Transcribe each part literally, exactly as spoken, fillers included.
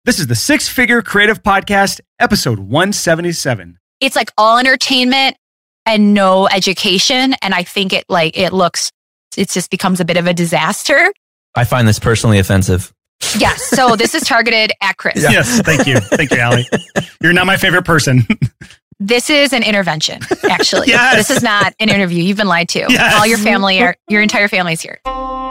This is the Six Figure Creative Podcast, episode one seventy-seven. It's like all entertainment and no education. And I think it like, it looks, it just becomes a bit of a disaster. I find this personally offensive. Yes. So this is targeted at Chris. Yeah. Yes. Thank you. Thank you, Allie. You're not my favorite person. This is an intervention, actually. Yes. This is not an interview. You've been lied to. Yes. All your family, are, your entire family's here.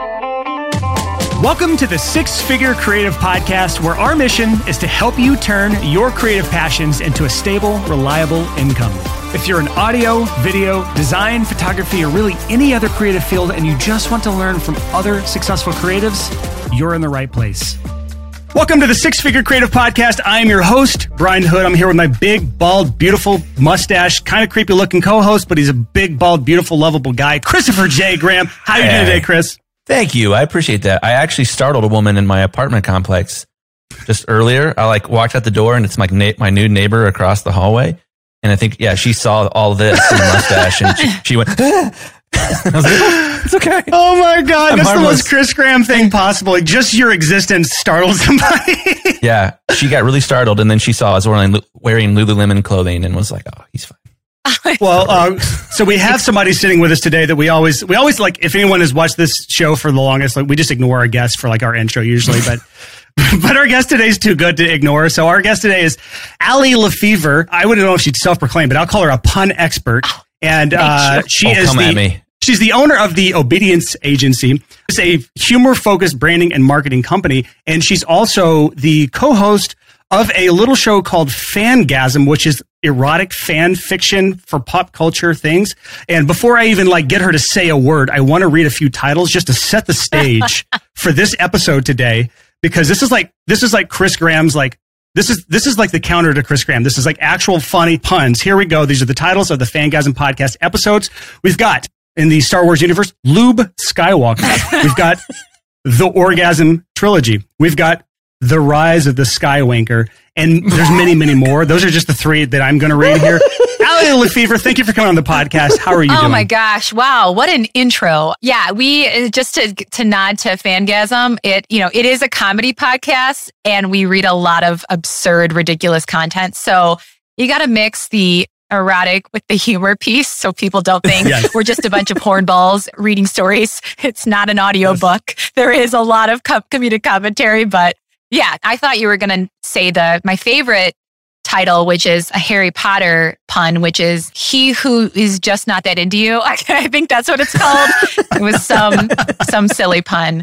Welcome to the Six Figure Creative Podcast, where our mission is to help you turn your creative passions into a stable, reliable income. If you're in audio, video, design, photography, or really any other creative field, and you just want to learn from other successful creatives, you're in the right place. Welcome to the Six Figure Creative Podcast. I am your host, Brian Hood. I'm here with my big, bald, beautiful mustache, kind of creepy looking co-host, but he's a big, bald, beautiful, lovable guy, Christopher J. Graham. How are you doing today, Chris? Thank you. I appreciate that. I actually startled a woman in my apartment complex just earlier. I like walked out the door and it's my na- my new neighbor across the hallway. And I think, yeah, she saw all this in the mustache and she, she went, ah! I was like, oh, it's okay. Oh my God. I'm That's harmless. the most Chris Graham thing possible. Like, just your existence startled somebody. Yeah. She got really startled and then she saw I was wearing, wearing Lululemon clothing and was like, oh, he's fine. Well, uh, so we have somebody sitting with us today that we always, we always like, if anyone has watched this show for the longest, like we just ignore our guests for like our intro usually, but, but our guest today is too good to ignore. So our guest today is Allie Lefevre. I wouldn't know if she'd self-proclaim, but I'll call her a pun expert. And uh, she oh, is come the, at me. she's the owner of the Obedience Agency. It's a humor-focused branding and marketing company. And she's also the co-host of a little show called Fangasm, which is erotic fan fiction for pop culture things. And before I even like get her to say a word, I want to read a few titles just to set the stage for this episode today, because this is like this is like Chris Graham's like this is this is like the counter to Chris Graham. This is like actual funny puns. Here we go. These are the titles of the Fangasm podcast episodes. We've got in the Star Wars universe, Lube Skywalker. We've got the Orgasm Trilogy. We've got The Rise of the Skywanker, and there's many, many more. Those are just the three that I'm going to read here. Allie Lefevre, thank you for coming on the podcast. How are you oh doing? Oh my gosh. Wow. What an intro. Yeah. We, just to, to nod to Fangasm, it, you know, it is a comedy podcast and we read a lot of absurd, ridiculous content. So you got to mix the erotic with the humor piece so people don't think yes. we're just a bunch of hornballs reading stories. It's not an audiobook. Yes. There is a lot of co- comedic commentary, but yeah, I thought you were going to say the my favorite title, which is a Harry Potter pun, which is he who is just not that into you. I, I think that's what it's called. It was some some silly pun.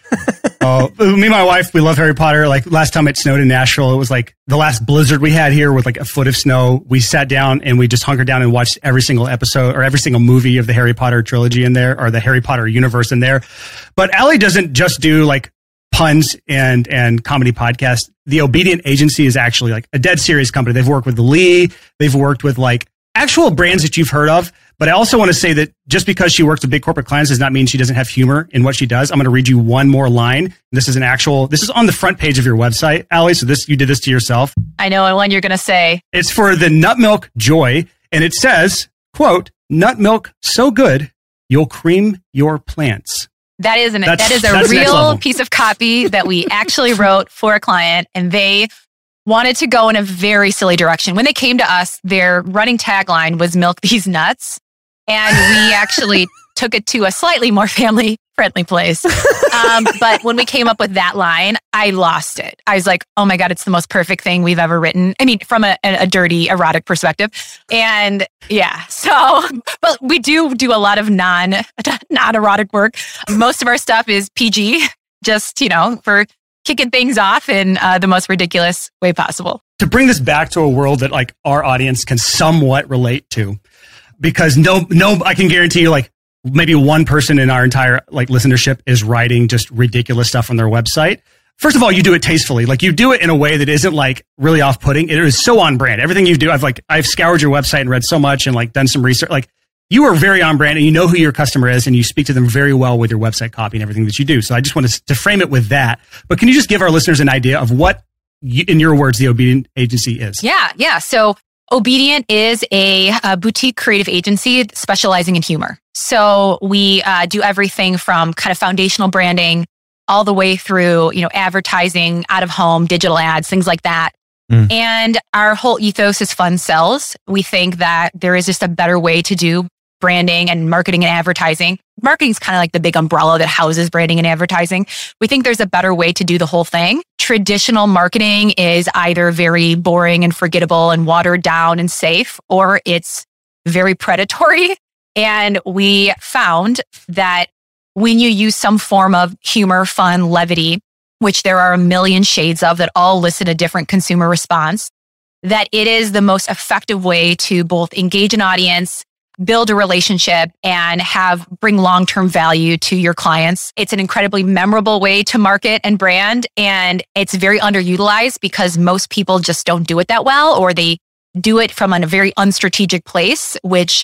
Oh, me and my wife, we love Harry Potter. Like last time it snowed in Nashville, it was like the last blizzard we had here with like a foot of snow. We sat down and we just hunkered down and watched every single episode or every single movie of the Harry Potter trilogy in there or the Harry Potter universe in there. But Allie doesn't just do like puns and and comedy podcast. The Obedient Agency is actually like a dead serious company. They've worked with Lee. They've worked with like actual brands that you've heard of. But I also want to say that just because she works with big corporate clients does not mean she doesn't have humor in what she does. I'm going to read you one more line. This is an actual, this is on the front page of your website, Allie. So this, you did this to yourself. I know one you're going to say. It's for the Nut Milk Joy. And it says, quote, nut milk so good, you'll cream your plants. That is an that's, that is a real piece of copy that we actually wrote for a client, and they wanted to go in a very silly direction. When they came to us, their running tagline was "Milk these nuts," and we actually took it to a slightly more family-friendly place. Um, but when we came up with that line, I lost it. I was like, "Oh my God, it's the most perfect thing we've ever written." I mean, from a, a dirty, erotic perspective, and yeah. So, but we do do a lot of non non-erotic work. Most of our stuff is P G, just you know, for kicking things off in uh, the most ridiculous way possible. To bring this back to a world that like our audience can somewhat relate to, because no, no, I can guarantee you, like maybe one person in our entire like listenership is writing just ridiculous stuff on their website. First of all, you do it tastefully. Like you do it in a way that isn't like really off-putting. It is so on brand. Everything you do, I've like, I've scoured your website and read so much and like done some research. Like you are very on brand and you know who your customer is and you speak to them very well with your website copy and everything that you do. So I just want to, to frame it with that. But can you just give our listeners an idea of what, you, in your words, the Obedient Agency is? Yeah, yeah. So Obedient is a, a boutique creative agency specializing in humor. So we uh, do everything from kind of foundational branding all the way through, you know, advertising, out of home, digital ads, things like that. Mm. And our whole ethos is fun sells. We think that there is just a better way to do branding and marketing and advertising. Marketing is kind of like the big umbrella that houses branding and advertising. We think there's a better way to do the whole thing. Traditional marketing is either very boring and forgettable and watered down and safe, or it's very predatory. And we found that when you use some form of humor, fun, levity, which there are a million shades of that all elicit a different consumer response, that it is the most effective way to both engage an audience, build a relationship, and have bring long-term value to your clients. It's an incredibly memorable way to market and brand, and it's very underutilized because most people just don't do it that well, or they do it from a very unstrategic place, which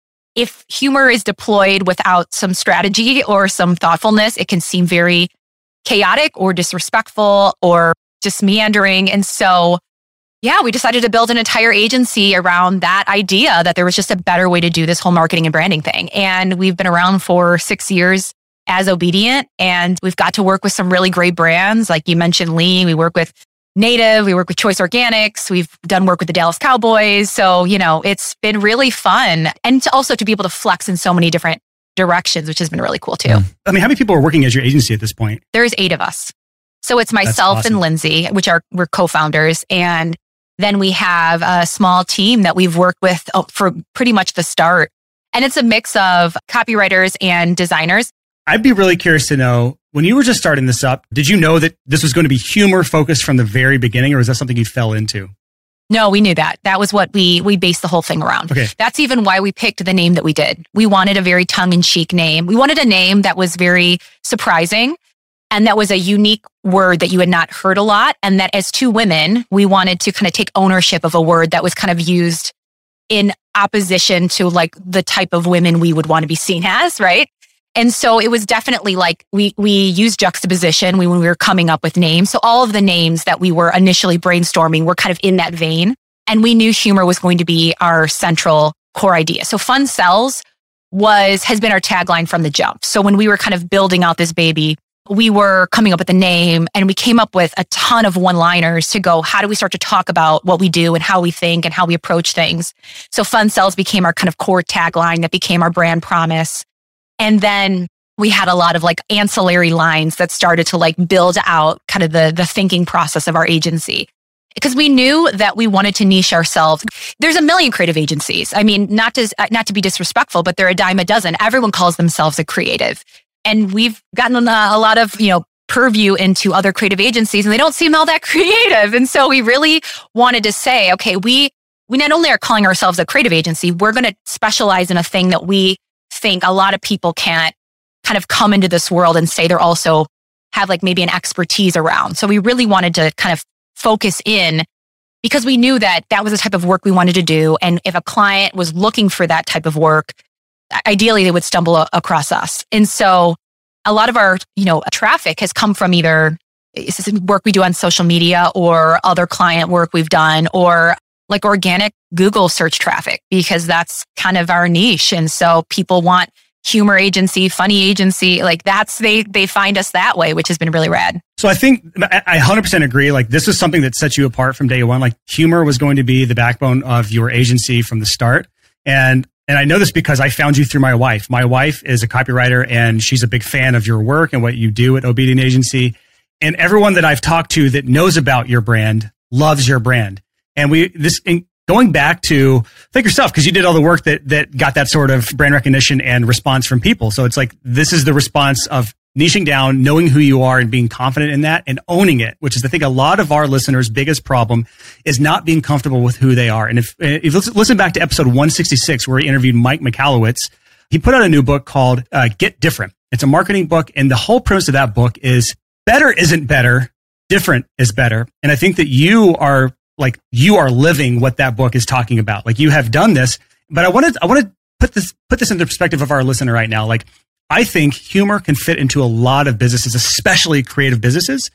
if humor is deployed without some strategy or some thoughtfulness, it can seem very chaotic or disrespectful or just meandering. And so, yeah, we decided to build an entire agency around that idea that there was just a better way to do this whole marketing and branding thing. And we've been around for six years as Obedient, and we've got to work with some really great brands. Like you mentioned, Lee, we work with Native, we work with Choice Organics, we've done work with the Dallas Cowboys. So, you know, it's been really fun. And to also to be able to flex in so many different directions, which has been really cool too. I mean, how many people are working as your agency at this point? There's eight of us. So it's myself awesome. and Lindsay, which are, we're co-founders. And then we have a small team that we've worked with for pretty much the start. And it's a mix of copywriters and designers. I'd be really curious to know, when you were just starting this up, did you know that this was going to be humor focused from the very beginning, or is that something you fell into? No, we knew that. That was what we we based the whole thing around. Okay. That's even why we picked the name that we did. We wanted a very tongue-in-cheek name. We wanted a name that was very surprising and that was a unique word that you had not heard a lot. And that as two women, we wanted to kind of take ownership of a word that was kind of used in opposition to like the type of women we would want to be seen as, right? And so it was definitely like we we used juxtaposition when we were coming up with names. So all of the names that we were initially brainstorming were kind of in that vein. And we knew humor was going to be our central core idea. So Fun Sells was has been our tagline from the jump. So when we were kind of building out this baby, we were coming up with a name and we came up with a ton of one-liners to go, how do we start to talk about what we do and how we think and how we approach things? So Fun Sells became our kind of core tagline that became our brand promise. And then we had a lot of like ancillary lines that started to like build out kind of the, the thinking process of our agency. Because we knew that we wanted to niche ourselves. There's a million creative agencies. I mean, not to, not to be disrespectful, but they're a dime a dozen. Everyone calls themselves a creative. And we've gotten a, a lot of, you know, purview into other creative agencies and they don't seem all that creative. And so we really wanted to say, okay, we, we not only are calling ourselves a creative agency, we're going to specialize in a thing that we think a lot of people can't kind of come into this world and say they're also have like maybe an expertise around. So we really wanted to kind of focus in because we knew that that was the type of work we wanted to do. And if a client was looking for that type of work, ideally they would stumble a- across us. And so a lot of our, you know, traffic has come from either work we do on social media or other client work we've done or like organic Google search traffic, because that's kind of our niche. And so people want humor agency, funny agency, like that's, they they find us that way, which has been really rad. So I think I one hundred percent agree. Like this is something that sets you apart from day one. Like humor was going to be the backbone of your agency from the start. And and I know this because I found you through my wife. My wife is a copywriter and she's a big fan of your work and what you do at Obedient Agency. And everyone that I've talked to that knows about your brand loves your brand. And we, this, in going back to think yourself, because you did all the work that, that got that sort of brand recognition and response from people. So it's like, this is the response of niching down, knowing who you are and being confident in that and owning it, which is the thing. A lot of our listeners' biggest problem is not being comfortable with who they are. And if, if you listen back to episode one sixty-six, where he interviewed Mike Michalowicz, he put out a new book called uh, Get Different. It's a marketing book. And the whole premise of that book is better isn't better. Different is better. And I think that you are like, you are living what that book is talking about. Like you have done this, but I wanted, I want to put this, put this in the perspective of our listener right now. Like I think humor can fit into a lot of businesses, especially creative businesses,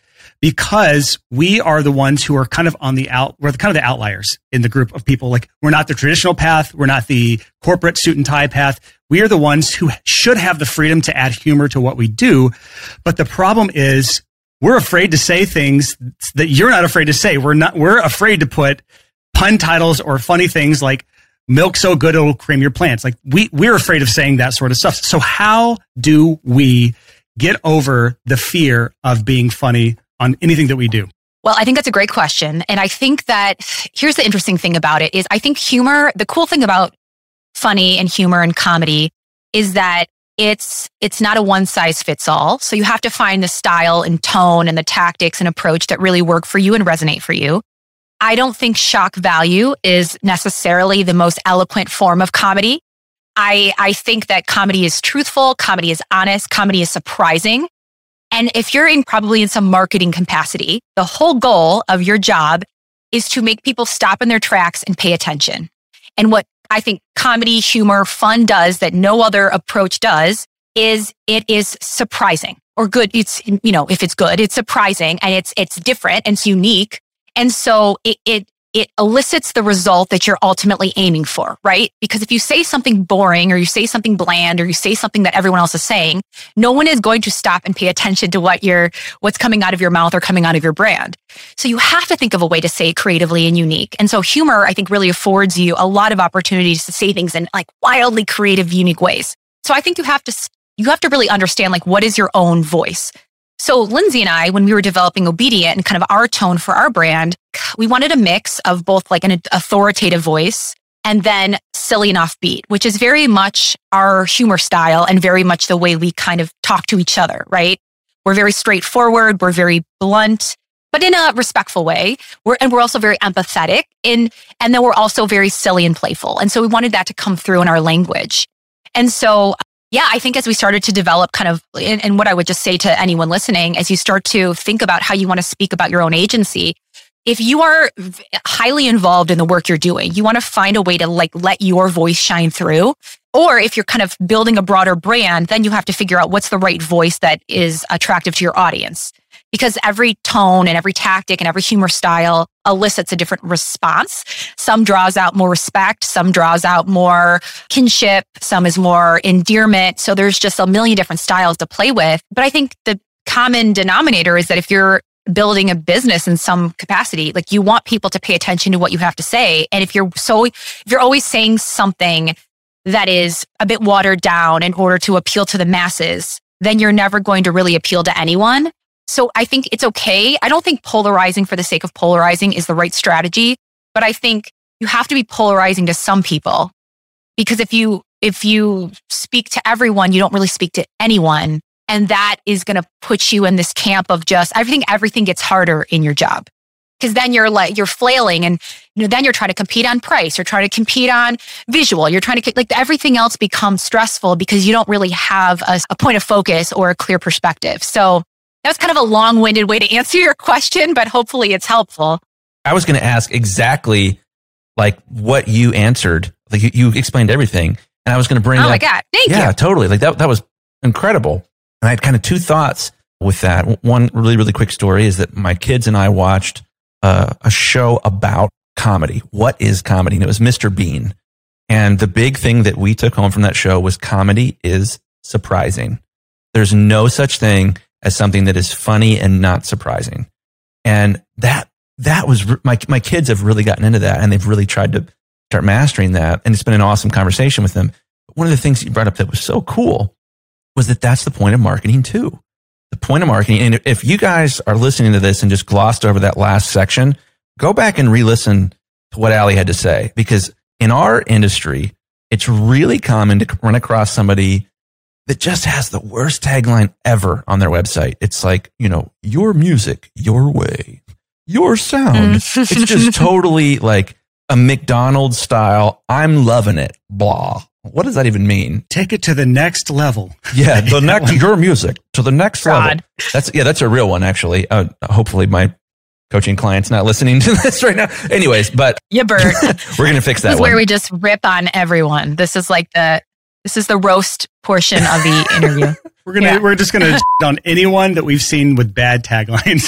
because we are the ones who are kind of on the out, we're the, kind of the outliers in the group of people. Like, we're not the traditional path. We're not the corporate suit and tie path. We are the ones who should have the freedom to add humor to what we do. But the problem is we're afraid to say things that you're not afraid to say. We're not, we're afraid to put pun titles or funny things like milk so good it'll cream your plants. Like, we, we're afraid of saying that sort of stuff. So how do we get over the fear of being funny on anything that we do? Well, I think that's a great question. And I think that here's the interesting thing about it is I think humor, the cool thing about funny and humor and comedy is that it's it's not a one size fits all. So you have to find the style and tone and the tactics and approach that really work for you and resonate for you. I don't think shock value is necessarily the most eloquent form of comedy. I, I think that comedy is truthful, comedy is honest, comedy is surprising. And if you're in probably in some marketing capacity, the whole goal of your job is to make people stop in their tracks and pay attention. And what I think comedy, humor, fun does that no other approach does is it is surprising or good. It's, you know, if it's good, it's surprising and it's, it's different and it's unique. And so it, it, it elicits the result that you're ultimately aiming for, right? Because if you say something boring or you say something bland or you say something that everyone else is saying, no one is going to stop and pay attention to what you're, what's coming out of your mouth or coming out of your brand. So you have to think of a way to say it creatively and unique. And so humor, I think, really affords you a lot of opportunities to say things in like wildly creative, unique ways. So I think you have to, you have to really understand like what is your own voice. So Lindsay and I, when we were developing Obedient and kind of our tone for our brand, we wanted a mix of both like an authoritative voice and then silly and offbeat, which is very much our humor style and very much the way we kind of talk to each other, right? We're very straightforward. We're very blunt, but in a respectful way. We're, and we're also very empathetic in, and then we're also very silly and playful. And so we wanted that to come through in our language. And so yeah, I think as we started to develop kind of, and, and what I would just say to anyone listening, as you start to think about how you want to speak about your own agency, if you are highly involved in the work you're doing, you want to find a way to like let your voice shine through. Or if you're kind of building a broader brand, then you have to figure out what's the right voice that is attractive to your audience. Because every tone and every tactic and every humor style elicits a different response. Some draws out more respect, some draws out more kinship, some is more endearment. So there's just a million different styles to play with. But I think the common denominator is that if you're building a business in some capacity, like you want people to pay attention to what you have to say. And if you're so, if you're always saying something that is a bit watered down in order to appeal to the masses, then you're never going to really appeal to anyone. So I think it's okay. I don't think polarizing for the sake of polarizing is the right strategy, but I think you have to be polarizing to some people, because if you if you speak to everyone, you don't really speak to anyone, and that is going to put you in this camp of just I think everything gets harder in your job, because then you're like you're flailing, and you know then you're trying to compete on price, you're trying to compete on visual, you're trying to like everything else becomes stressful because you don't really have a, a point of focus or a clear perspective. So that was kind of a long-winded way to answer your question, but hopefully it's helpful. I was going to ask exactly like what you answered. Like you, you explained everything, and I was going to bring. Oh like, my God! Thank yeah, you. Yeah, totally. Like that. That was incredible. And I had kind of two thoughts with that. One really, really quick story is that my kids and I watched uh, a show about comedy. What is comedy? And it was Mister Bean. And the big thing that we took home from that show was comedy is surprising. There's no such thing as something that is funny and not surprising. And that, that was, my, my kids have really gotten into that, and they've really tried to start mastering that. And it's been an awesome conversation with them. But one of the things you brought up that was so cool was that that's the point of marketing too. The point of marketing. And if you guys are listening to this and just glossed over that last section, go back and re-listen to what Allie had to say, because in our industry, it's really common to run across somebody that just has the worst tagline ever on their website. It's like, you know, your music, your way, your sound. It's just totally like a McDonald's style. I'm loving it. Blah. What does that even mean? Take it to the next level. Yeah, the next your music to the next God. level. That's yeah, that's a real one actually. Uh, hopefully my coaching client's not listening to this right now. Anyways, but yeah, Bert, we're gonna fix that. This is one. where we just rip on everyone. This is like the this is the roast portion of the interview. We're gonna Yeah. we're just gonna on anyone that we've seen with bad taglines.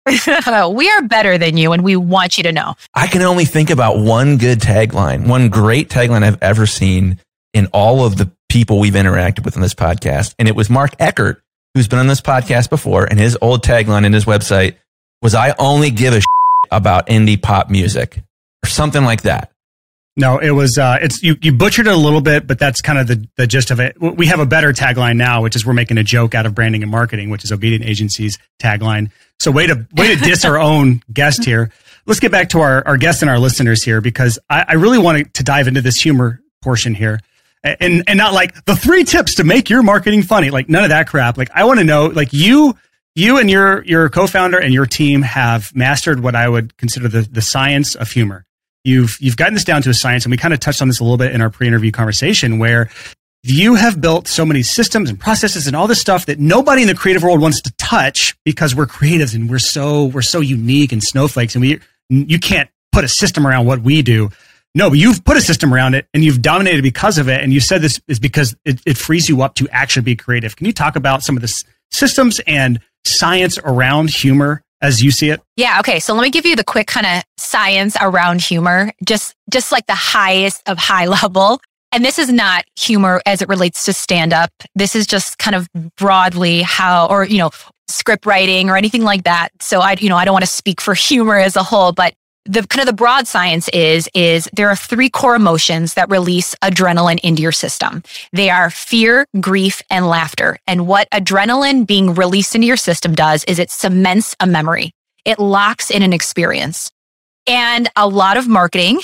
We are better than you, and we want you to know. I can only think about one good tagline, one great tagline I've ever seen in all of the people we've interacted with on this podcast. And it was Mark Eckert, who's been on this podcast before. And his old tagline in his website was, I only give a shit about indie pop music, or something like that. No, it was, uh, it's, you, you butchered it a little bit, but that's kind of the, the gist of it. We have a better tagline now, which is we're making a joke out of branding and marketing, which is Obedient Agency's tagline. So way to, way to diss our own guest here. Let's get back to our, our guests and our listeners here, because I, I really want to dive into this humor portion here. And, and not like the three tips to make your marketing funny, like none of that crap. Like I want to know, like you, you and your, your co-founder and your team have mastered what I would consider the, the science of humor. You've, you've gotten this down to a science, and we kind of touched on this a little bit in our pre-interview conversation, where you have built so many systems and processes and all this stuff that nobody in the creative world wants to touch, because we're creatives and we're so, we're so unique and snowflakes, and we, you can't put a system around what we do. No, but you've put a system around it and you've dominated because of it. And you said this is because it, it frees you up to actually be creative. Can you talk about some of the s- systems and science around humor as you see it? Yeah. Okay. So let me give you the quick kind of science around humor, just, just like the highest of high level. And this is not humor as it relates to stand up. This is just kind of broadly how, or, you know, script writing or anything like that. So I, you know, I don't want to speak for humor as a whole, but the kind of the broad science is, is there are three core emotions that release adrenaline into your system. They are fear, grief, and laughter. And what adrenaline being released into your system does is it cements a memory. It locks in an experience. And a lot of marketing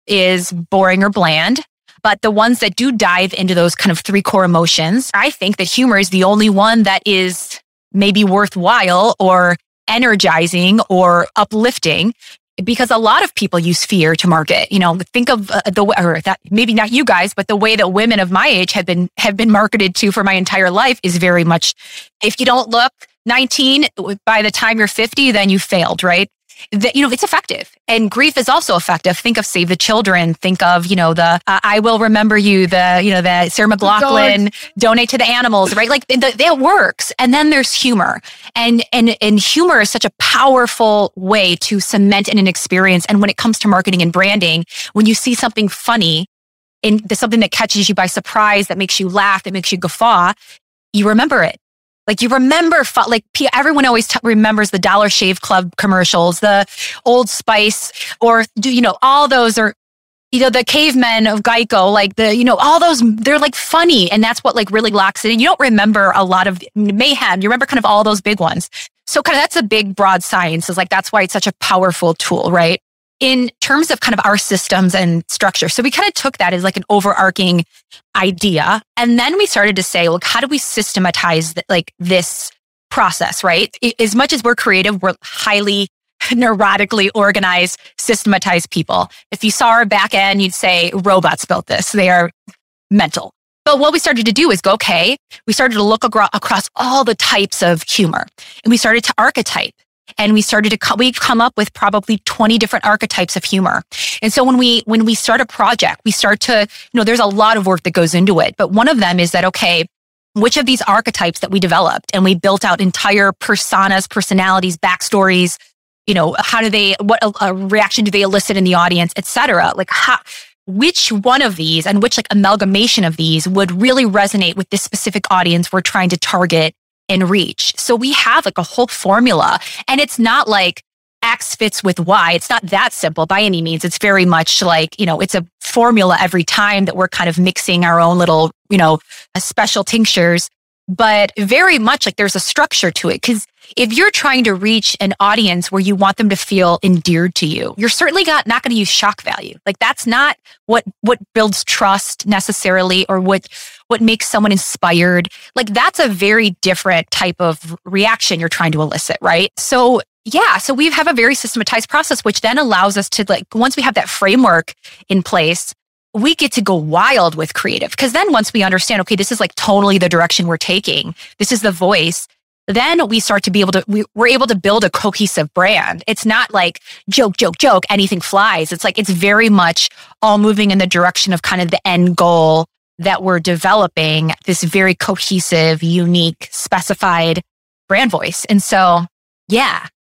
is boring or bland, but the ones that do dive into those kind of three core emotions, I think that humor is the only one that is maybe worthwhile or energizing or uplifting. Because a lot of people use fear to market. You know, think of uh, the or that maybe not you guys, but the way that women of my age have been have been marketed to for my entire life is very much, if you don't look nineteen by the time you're fifty, then you failed, right? That, you know, it's effective. And grief is also effective. Think of Save the Children. Think of, you know, the uh, I Will Remember You, the, you know, the Sarah McLachlan, donate to the animals, right? Like the, that works. And then there's humor. And, and, and humor is such a powerful way to cement in an experience. And when it comes to marketing and branding, when you see something funny and there's something that catches you by surprise, that makes you laugh, that makes you guffaw, you remember it. Like you remember, like everyone always t- remembers the Dollar Shave Club commercials, the Old Spice, or do you know all those are, you know, the cavemen of Geico, like the, you know, all those, they're like funny, and that's what like really locks it in. You don't remember a lot of mayhem. You remember kind of all those big ones. So kind of that's a big broad science. Is like that's why it's such a powerful tool, right? In terms of kind of our systems and structure. So we kind of took that as like an overarching idea. And then we started to say, look, how do we systematize th- like this process, right? As much as we're creative, we're highly neurotically organized, systematized people. If you saw our back end, you'd say robots built this. They are mental. But what we started to do is go, okay, we started to look agro- across all the types of humor, and we started to archetype. And we started to, co- we've come up with probably twenty different archetypes of humor. And so when we, when we start a project, we start to, you know, there's a lot of work that goes into it. But one of them is that, okay, which of these archetypes that we developed and we built out entire personas, personalities, backstories, you know, how do they, what a, a reaction do they elicit in the audience, et cetera? Like how, which one of these and which like amalgamation of these would really resonate with this specific audience we're trying to target and reach. So we have like a whole formula, and it's not like X fits with Y. It's not that simple by any means. It's very much like, you know, it's a formula every time that we're kind of mixing our own little, you know, special tinctures, but very much like there's a structure to it. Because if you're trying to reach an audience where you want them to feel endeared to you, you're certainly not, not going to use shock value. Like that's not what, what builds trust necessarily, or what, what makes someone inspired. Like that's a very different type of reaction you're trying to elicit, right? So yeah, so we have a very systematized process, which then allows us to, like, once we have that framework in place, we get to go wild with creative. Because then once we understand, okay, this is like totally the direction we're taking, this is the voice, then we start to be able to, we, we're able to build a cohesive brand. It's not like joke, joke, joke, anything flies. It's like, it's very much all moving in the direction of kind of the end goal that we're developing, this very cohesive, unique, specified brand voice. And so, yeah,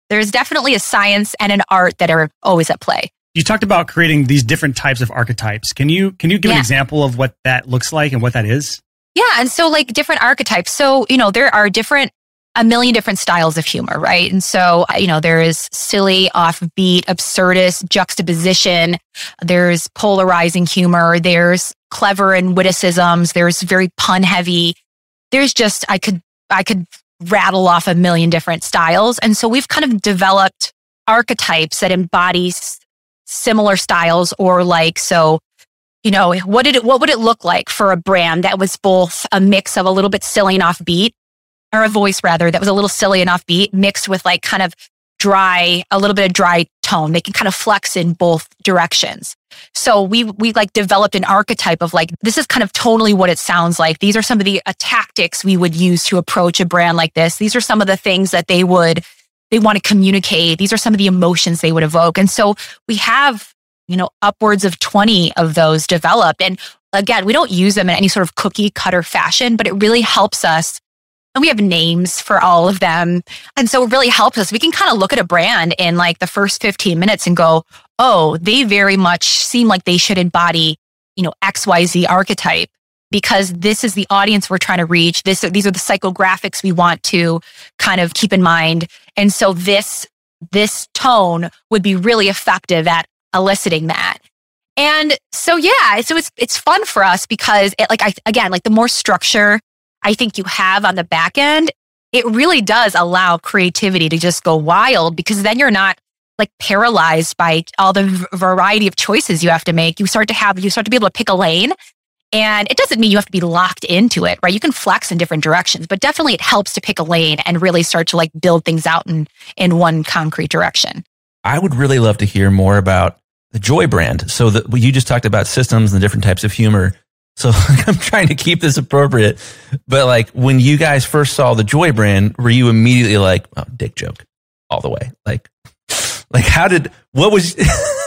there's definitely a science and an art that are always at play. You talked about creating these different types of archetypes. Can you can you give Yeah. an example of what that looks like and what that is? Yeah. And so like different archetypes. So, you know, there are different, a million different styles of humor, right? And so, you know, there is silly, offbeat, absurdist, juxtaposition. There's polarizing humor. There's clever and witticisms. There's very pun heavy. There's just, I could, I could rattle off a million different styles. And so we've kind of developed archetypes that embody s- similar styles or like, so, you know, what did it, what would it look like for a brand that was both a mix of a little bit silly and offbeat, or a voice rather, that was a little silly and offbeat mixed with like kind of dry, a little bit of dry tone. They can kind of flex in both directions. So we, we like developed an archetype of like, this is kind of tonally what it sounds like. These are some of the uh, tactics we would use to approach a brand like this. These are some of the things that they would, they want to communicate. These are some of the emotions they would evoke. And so we have, you know, upwards of twenty of those developed. And again, we don't use them in any sort of cookie cutter fashion, but it really helps us. And we have names for all of them. And so it really helps us. We can kind of look at a brand in like the first fifteen minutes and go, oh, they very much seem like they should embody, you know, X Y Z archetype, because this is the audience we're trying to reach. This, these are the psychographics we want to kind of keep in mind. And so this, this tone would be really effective at eliciting that. And so, yeah, so it's, it's fun for us because it, like, I, again, like the more structure I think you have on the back end, it really does allow creativity to just go wild, because then you're not like paralyzed by all the v- variety of choices you have to make. You start to have, you start to be able to pick a lane, and it doesn't mean you have to be locked into it, right? You can flex in different directions, but definitely it helps to pick a lane and really start to like build things out in, in one concrete direction. I would really love to hear more about the Joy brand. So that you just talked about systems and the different types of humor. So I'm trying to keep this appropriate, but like when you guys first saw the Joy brand, were you immediately like, oh, dick joke all the way? Like, like how did, what was...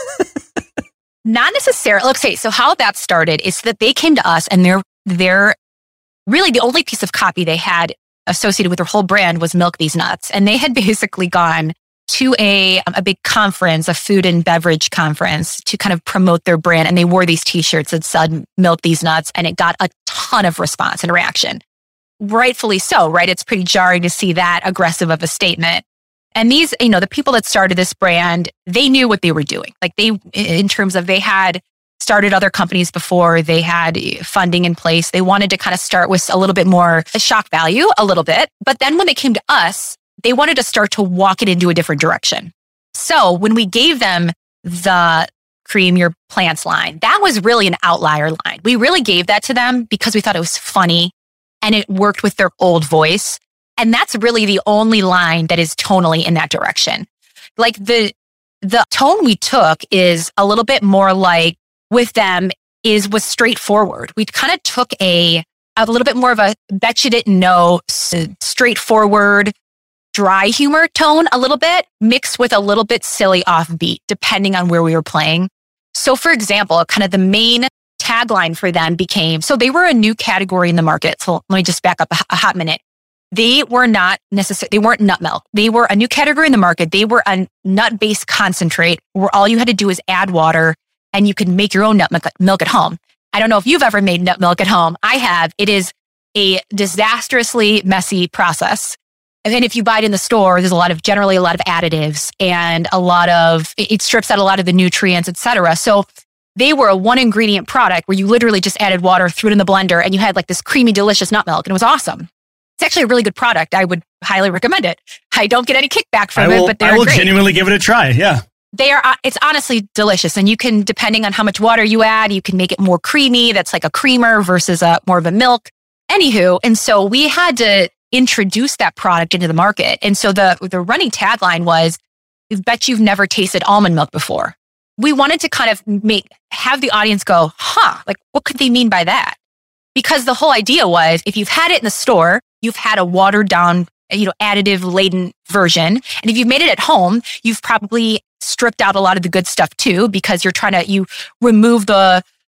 Not necessarily. Let's say, so how that started is that they came to us, and they're, they're really the only piece of copy they had associated with their whole brand was Milk These Nuts. And they had basically gone to a, a big conference, a food and beverage conference, to kind of promote their brand. And they wore these t-shirts that said Milk These Nuts, and it got a ton of response and reaction. Rightfully so, right? It's pretty jarring to see that aggressive of a statement. And these, you know, the people that started this brand, they knew what they were doing. Like they, in terms of they had started other companies before, they had funding in place. They wanted to kind of start with a little bit more shock value, a little bit. But then when they came to us, they wanted to start to walk it into a different direction. So when we gave them the Cream Your Plants line, that was really an outlier line. We really gave that to them because we thought it was funny and it worked with their old voice. And that's really the only line that is tonally in that direction. Like the, the tone we took is a little bit more like with them is was straightforward. We kind of took a, a little bit more of a bet you didn't know, straightforward, dry humor tone a little bit, mixed with a little bit silly offbeat, depending on where we were playing. So for example, kind of the main tagline for them became, so they were a new category in the market. So let me just back up a, a hot minute. They were not necessarily, they weren't nut milk. They were a new category in the market. They were a nut-based concentrate where all you had to do is add water and you could make your own nut milk at home. I don't know if you've ever made nut milk at home. I have. It is a disastrously messy process. And then if you buy it in the store, there's a lot of, generally a lot of additives and a lot of, it strips out a lot of the nutrients, et cetera. So they were a one ingredient product where you literally just added water, threw it in the blender, and you had like this creamy, delicious nut milk. And it was awesome. It's actually a really good product. I would highly recommend it. I don't get any kickback from I will, it, but they're I will great. genuinely give it a try. Yeah. They are, it's honestly delicious. And you can, depending on how much water you add, you can make it more creamy. That's like a creamer versus a more of a milk. Anywho. And so we had to introduce that product into the market. And so the, the running tagline was, I bet you've never tasted almond milk before. We wanted to kind of make, have the audience go, huh, like what could they mean by that? Because the whole idea was, if you've had it in the store, you've had a watered down, you know, additive laden version. And if you've made it at home, you've probably stripped out a lot of the good stuff too, because you're trying to, you remove the,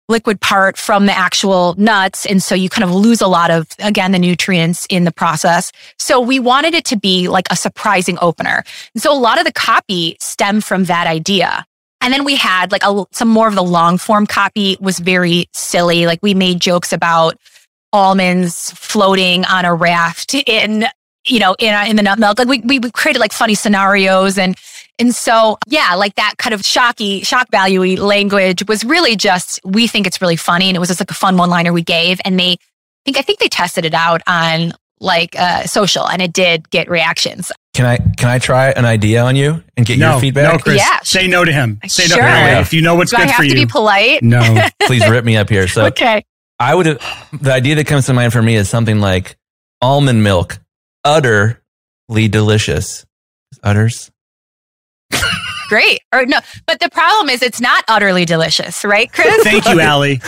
liquid part from the actual nuts. And so you kind of lose a lot of, again, the nutrients in the process. So we wanted it to be like a surprising opener. And so a lot of the copy stemmed from that idea. And then we had like a, some more of the long form copy was very silly. Like we made jokes about almonds floating on a raft in, you know, in, in the nut milk. Like we, we created like funny scenarios. And, and so, yeah, like that kind of shocky, shock value-y language was really just, we think it's really funny. And it was just like a fun one-liner we gave. And they, I think, I think they tested it out on like uh, social and it did get reactions. Can I, can I try an idea on you and get no, your feedback? No, Chris. Yeah. Say no to him. Say Sure. no to him. If you know what's Do good I have for to you. be polite? No. Please rip me up here. So Okay. I would have, the idea that comes to mind for me is something like almond milk, utterly delicious. Utters? Great. Or no, but the problem is it's not utterly delicious, right, Chris? Thank you, Allie.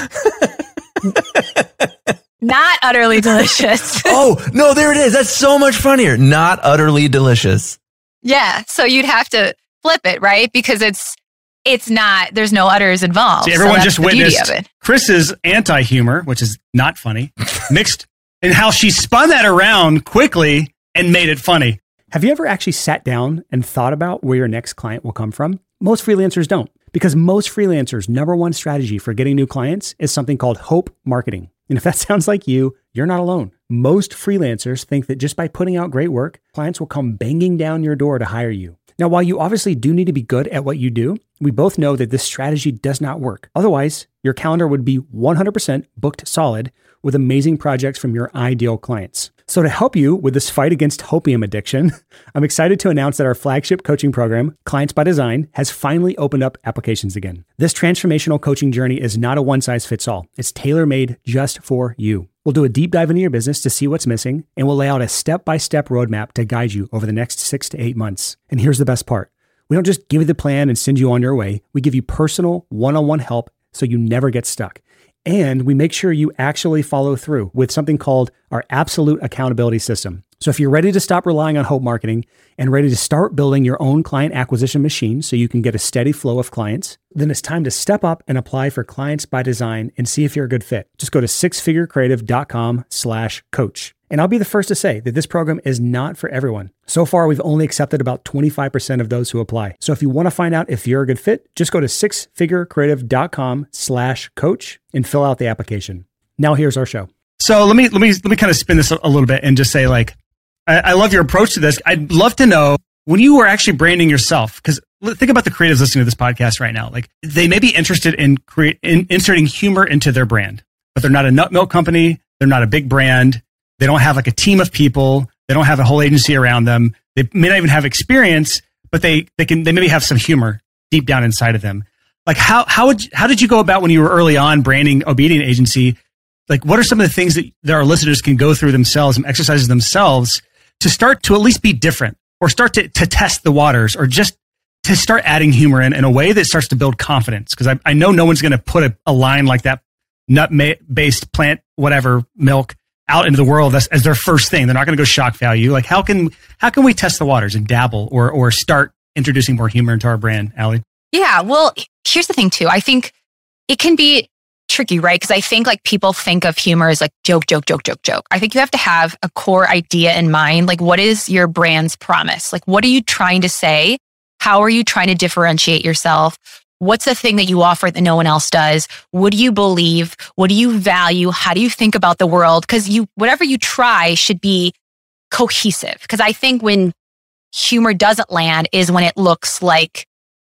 Not utterly delicious. Oh, no, there it is. That's so much funnier. Not utterly delicious. Yeah. So you'd have to flip it, right? Because it's it's not, there's no utters involved. See, everyone so just the beauty witnessed of it. Chris's anti-humor, which is not funny, mixed, and how she spun that around quickly and made it funny. Have you ever actually sat down and thought about where your next client will come from? Most freelancers don't, because most freelancers' number one strategy for getting new clients is something called hope marketing. And if that sounds like you, you're not alone. Most freelancers think that just by putting out great work, clients will come banging down your door to hire you. Now, while you obviously do need to be good at what you do, we both know that this strategy does not work. Otherwise, your calendar would be one hundred percent booked solid with amazing projects from your ideal clients. So to help you with this fight against hopium addiction, I'm excited to announce that our flagship coaching program, Clients by Design, has finally opened up applications again. This transformational coaching journey is not a one-size-fits-all. It's tailor-made just for you. We'll do a deep dive into your business to see what's missing, and we'll lay out a step-by-step roadmap to guide you over the next six to eight months. And here's the best part. We don't just give you the plan and send you on your way. We give you personal one-on-one help so you never get stuck. And we make sure you actually follow through with something called our absolute accountability system. So if you're ready to stop relying on hope marketing and ready to start building your own client acquisition machine so you can get a steady flow of clients, then it's time to step up and apply for Clients by Design and see if you're a good fit. Just go to sixfigurecreative.com slash coach. And I'll be the first to say that this program is not for everyone. So far, we've only accepted about twenty-five percent of those who apply. So if you want to find out if you're a good fit, just go to sixfigurecreative.com slash coach and fill out the application. Now here's our show. So let me let me let me kind of spin this a little bit and just say, like, I, I love your approach to this. I'd love to know when you were actually branding yourself, because think about the creatives listening to this podcast right now. Like, they may be interested in create in inserting humor into their brand, but they're not a nut milk company. They're not a big brand. They don't have like a team of people. They don't have a whole agency around them. They may not even have experience, but they they can they maybe have some humor deep down inside of them. Like, how how would how did you go about when you were early on branding Obedient Agency? Like, what are some of the things that, that our listeners can go through themselves and exercises themselves to start to at least be different, or start to, to test the waters, or just to start adding humor in, in a way that starts to build confidence? Because I, I know no one's going to put a, a line like that, nut-based plant, whatever, milk, out into the world as, as their first thing. They're not going to go shock value. Like, how can how can we test the waters and dabble, or or start introducing more humor into our brand, Allie? Yeah, well, here's the thing too. I think it can be tricky, right? Because I think like people think of humor as like joke, joke, joke, joke, joke. I think you have to have a core idea in mind. Like, what is your brand's promise? Like, what are you trying to say? How are you trying to differentiate yourself? What's the thing that you offer that no one else does? What do you believe? What do you value? How do you think about the world? Because you, whatever you try should be cohesive. Because I think when humor doesn't land is when it looks like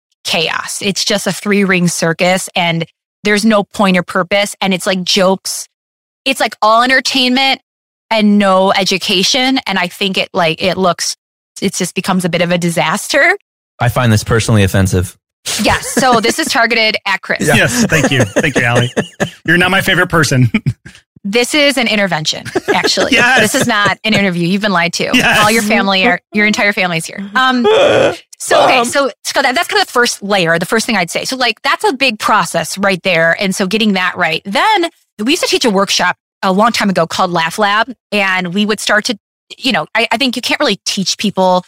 chaos. It's just a three ring circus and there's no point or purpose. And it's like jokes. It's like all entertainment and no education. And I think it like, it looks, it just becomes a bit of a disaster. I find this personally offensive. Yes. So this is targeted at Chris. Yeah. Yes. Thank you. Thank you, Allie. You're not my favorite person. This is an intervention, actually. Yes. This is not an interview. You've been lied to. Yes. All your family, are, your entire family's here. Um, so, okay. So, so that, that's kind of the first layer, the first thing I'd say. So like, that's a big process right there. And so getting that right. Then we used to teach a workshop a long time ago called Laugh Lab. And we would start to, you know, I, I think you can't really teach people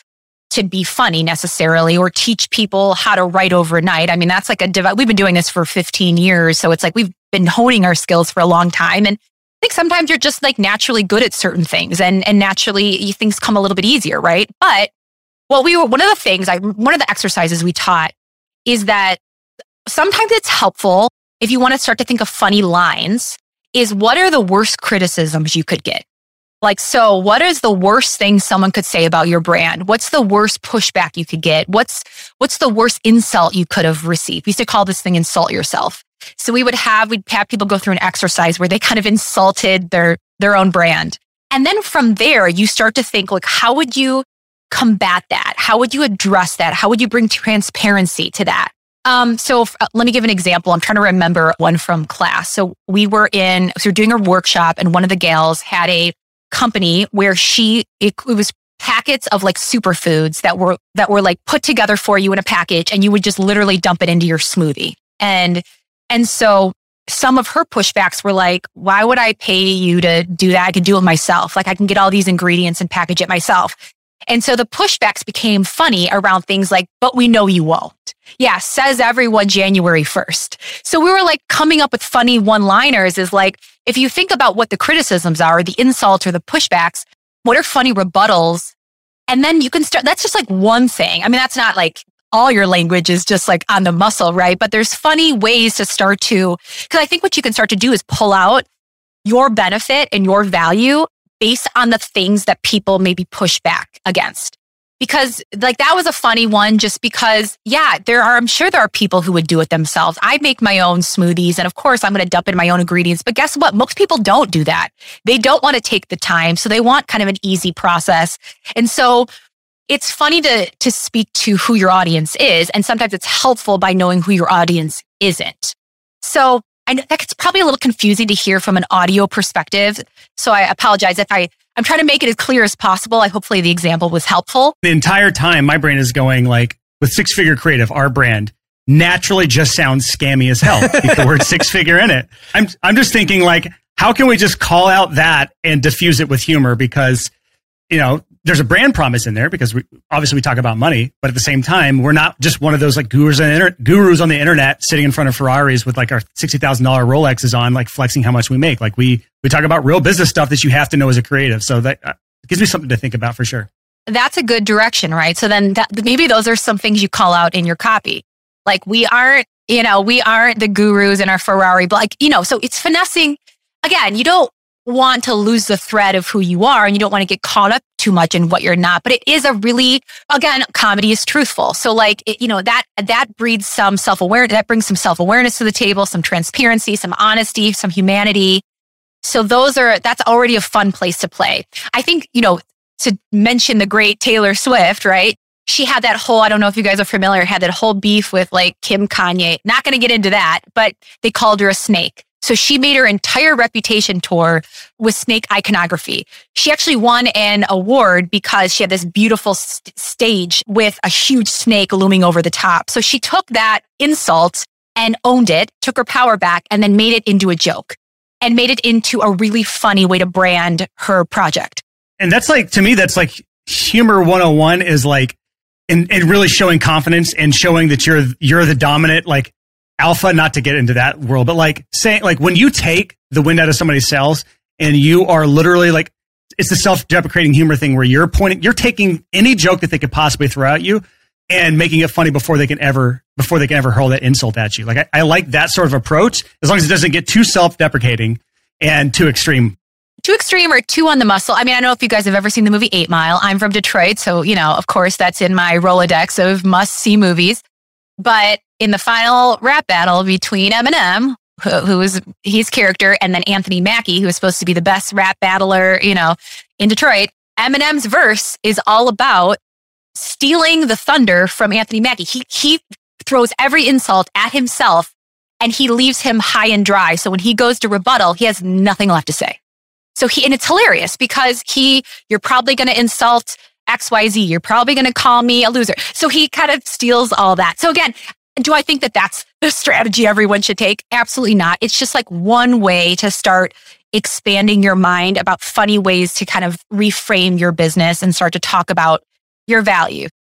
to be funny necessarily or teach people how to write overnight. I mean, that's like a, dev- we've been doing this for fifteen years. So it's like we've been honing our skills for a long time. And I think sometimes you're just like naturally good at certain things and, and naturally things come a little bit easier, right? But what we were, one of the things, I, one of the exercises we taught is that sometimes it's helpful if you want to start to think of funny lines is what are the worst criticisms you could get? Like, so what is the worst thing someone could say about your brand? What's the worst pushback you could get? What's, what's the worst insult you could have received? We used to call this thing insult yourself. So we would have, we'd have people go through an exercise where they kind of insulted their, their own brand. And then from there, you start to think like, how would you combat that? How would you address that? How would you bring transparency to that? Um, so if, uh, let me give an example. I'm trying to remember one from class. So we were in, so we were doing a workshop and one of the gals had a company where she, it, it was packets of like superfoods that were, that were like put together for you in a package and you would just literally dump it into your smoothie. And, and so some of her pushbacks were like, why would I pay you to do that? I could do it myself. Like I can get all these ingredients and package it myself. And so the pushbacks became funny around things like, but we know you won't. Yeah, says everyone January first. So we were like coming up with funny one-liners is like, if you think about what the criticisms are, the insults or the pushbacks, what are funny rebuttals? And then you can start, that's just like one thing. I mean, that's not like all your language is just like on the muscle, right? But there's funny ways to start to, because I think what you can start to do is pull out your benefit and your value based on the things that people maybe push back against. Because like that was a funny one just because, yeah, there are, I'm sure there are people who would do it themselves. I make my own smoothies and of course I'm going to dump in my own ingredients. But guess what? Most people don't do that. They don't want to take the time. So they want kind of an easy process. And so it's funny to, to speak to who your audience is. And sometimes it's helpful by knowing who your audience isn't. So I know that's probably a little confusing to hear from an audio perspective. So I apologize if I, I'm trying to make it as clear as possible. I hopefully the example was helpful. The entire time my brain is going like with Six Figure Creative, our brand naturally just sounds scammy as hell with the word six figure in it. I'm, I'm just thinking like, how can we just call out that and diffuse it with humor? Because, you know, there's a brand promise in there because we obviously we talk about money, but at the same time, we're not just one of those like gurus on the, inter- gurus on the internet sitting in front of Ferraris with like our sixty thousand dollars Rolexes on, like flexing how much we make. Like we, we talk about real business stuff that you have to know as a creative. So that uh, gives me something to think about for sure. That's a good direction, right? So then that, maybe those are some things you call out in your copy. Like we aren't, you know, we aren't the gurus in our Ferrari, but like, you know, so it's finessing. Again, you don't want to lose the thread of who you are and you don't want to get caught up too much in what you're not, but it is a really, again, comedy is truthful. So like, it, you know, that, that breeds some self-awareness, that brings some self-awareness to the table, some transparency, some honesty, some humanity. So those are, that's already a fun place to play. I think, you know, to mention the great Taylor Swift, right? She had that whole, I don't know if you guys are familiar, had that whole beef with like Kim Kanye. Not going to get into that, but they called her a snake. So she made her entire reputation tour with snake iconography. She actually won an award because she had this beautiful st- stage with a huge snake looming over the top. So she took that insult and owned it, took her power back, and then made it into a joke and made it into a really funny way to brand her project. And that's like, to me, that's like humor one oh one is like, and, and really showing confidence and showing that you're, you're the dominant, like, alpha, not to get into that world, but like saying, like when you take the wind out of somebody's sails and you are literally like, it's the self-deprecating humor thing where you're pointing, you're taking any joke that they could possibly throw at you and making it funny before they can ever, before they can ever hurl that insult at you. Like I, I like that sort of approach as long as it doesn't get too self-deprecating and too extreme. Too extreme or too on the muscle. I mean, I don't know if you guys have ever seen the movie Eight Mile. I'm from Detroit. So, you know, of course that's in my Rolodex of must-see movies. But in the final rap battle between Eminem, who, who was his character, and then Anthony Mackie, who was supposed to be the best rap battler, you know, in Detroit, Eminem's verse is all about stealing the thunder from Anthony Mackie. He, he throws every insult at himself and he leaves him high and dry. So when he goes to rebuttal, he has nothing left to say. So he, and it's hilarious because he, you're probably going to insult X Y Z. You're probably going to call me a loser. So he kind of steals all that. So again, do I think that that's the strategy everyone should take? Absolutely not. It's just like one way to start expanding your mind about funny ways to kind of reframe your business and start to talk about your value.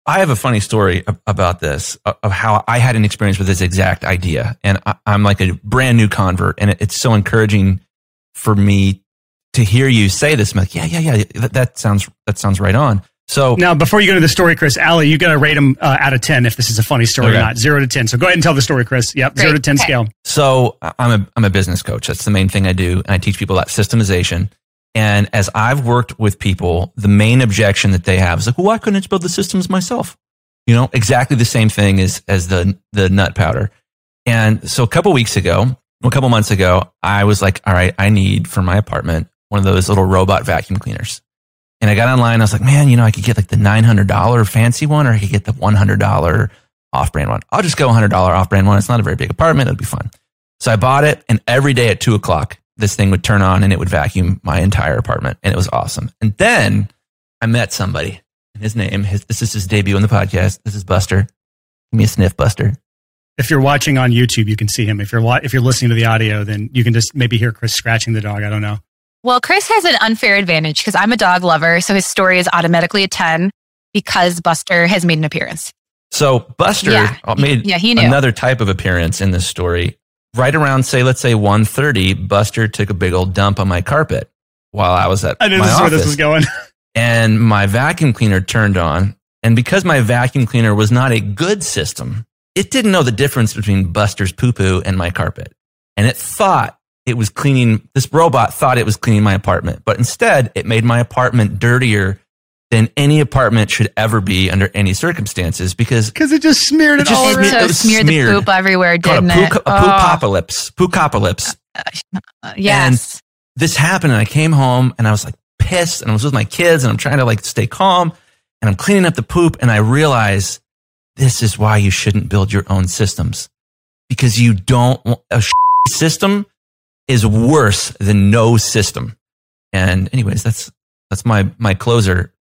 I have a funny story about this, of how I had an experience with this exact idea. And I'm like a brand new convert, and it's so encouraging for me to hear you say this. I'm like, yeah, yeah, yeah, that, that sounds that sounds right on. So now, before you go to the story, Chris, Allie, you got to rate them uh, out of ten if this is a funny story okay. or not. Zero to ten. So go ahead and tell the story, Chris. Yep, Great. zero to ten okay. scale. So I'm a I'm a business coach. That's the main thing I do, and I teach people about systemization. And as I've worked with people, the main objection that they have is like, well, why couldn't I just build the systems myself? You know, exactly the same thing as, as the, the nut powder. And so a couple weeks ago, a couple months ago, I was like, all right, I need for my apartment one of those little robot vacuum cleaners. And I got online. I was like, man, you know, I could get like the nine hundred dollars fancy one, or I could get the one hundred dollars off-brand one. I'll just go one hundred dollars off-brand one. It's not a very big apartment. It'll be fun. So I bought it, and every day at two o'clock, this thing would turn on and it would vacuum my entire apartment. And it was awesome. And then I met somebody. His name, his, this is his debut on the podcast. This is Buster. Give me a sniff, Buster. If you're watching on YouTube, you can see him. If you're wa- if you're listening to the audio, then you can just maybe hear Chris scratching the dog. I don't know. Well, Chris has an unfair advantage because I'm a dog lover. So his story is automatically a ten because Buster has made an appearance. So Buster yeah. made yeah, he knew. another type of appearance in this story. Right around, say, let's say one thirty, Buster took a big old dump on my carpet while I was at my office. I knew this is where this was going. And my vacuum cleaner turned on. And because my vacuum cleaner was not a good system, it didn't know the difference between Buster's poo-poo and my carpet. And it thought it was cleaning, this robot thought it was cleaning my apartment. But instead, it made my apartment dirtier than any apartment should ever be under any circumstances, because because it just smeared it, it just all around. It, it smeared, smeared the poop everywhere, didn't a it? Poop, a poopocalypse. Oh. Poopocalypse. Uh, uh, yes. And this happened, and I came home, and I was like pissed, and I was with my kids, and I'm trying to like stay calm, and I'm cleaning up the poop, and I realize this is why you shouldn't build your own systems, because you don't want a system is worse than no system. And anyways, that's that's my my closer.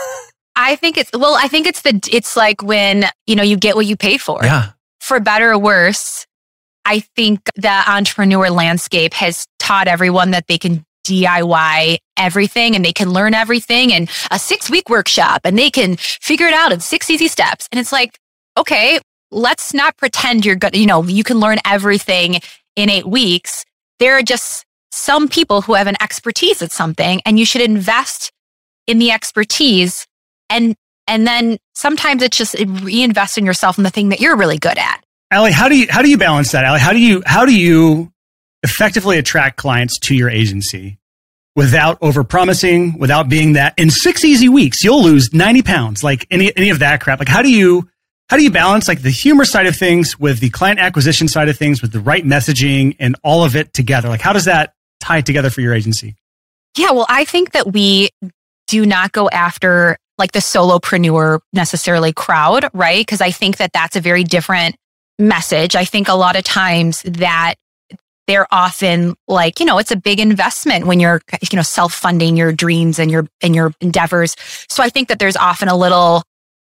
I think it's, well, I think it's the, it's like when, you know, you get what you pay for. Yeah. For better or worse, I think the entrepreneur landscape has taught everyone that they can D I Y everything and they can learn everything in a six week workshop and they can figure it out in six easy steps. And it's like, okay, let's not pretend you're good. You know, you can learn everything in eight weeks. There are just some people who have an expertise at something, and you should invest in the expertise. And and then sometimes it's just reinvest in yourself in the thing that you're really good at. Allie, how do you how do you balance that? Allie, how do you how do you effectively attract clients to your agency without overpromising, without being that in six easy weeks you'll lose ninety pounds, like any any of that crap? Like how do you how do you balance like the humor side of things with the client acquisition side of things, with the right messaging and all of it together? Like how does that tie together for your agency? Yeah, well, I think that we do not go after like the solopreneur necessarily crowd, right? Because I think that that's a very different message. I think a lot of times that they're often like, you know, it's a big investment when you're, you know, self-funding your dreams and your and your endeavors. So I think that there's often a little,